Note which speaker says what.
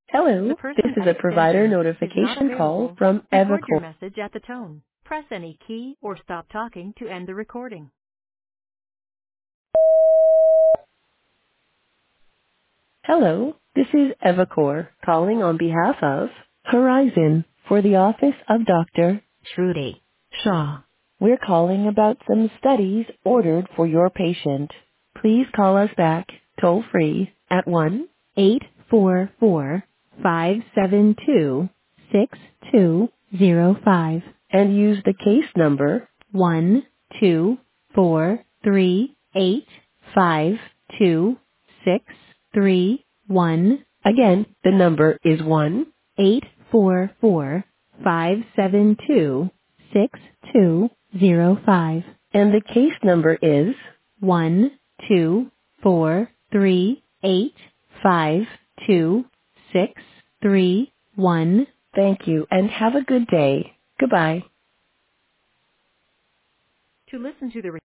Speaker 1: Hello,
Speaker 2: The
Speaker 1: this
Speaker 2: person
Speaker 1: is
Speaker 2: at
Speaker 1: a provider
Speaker 2: extension is not
Speaker 1: notification call
Speaker 2: available.
Speaker 1: from
Speaker 2: Record your
Speaker 1: Evercore.
Speaker 2: message at the tone. Press any key or stop talking to end the recording.
Speaker 1: Hello, this is Evercore calling on behalf of Horizon for the office of Dr. Shruti Shaw. We're calling about some studies ordered for your patient. Please call us back toll free at 1-844-572-6205 and use the case number 124385261. Again, the number is 1-844-572-6205 and the case number is 124385261. Thank you and have a good day. Goodbye.
Speaker 2: To listen to the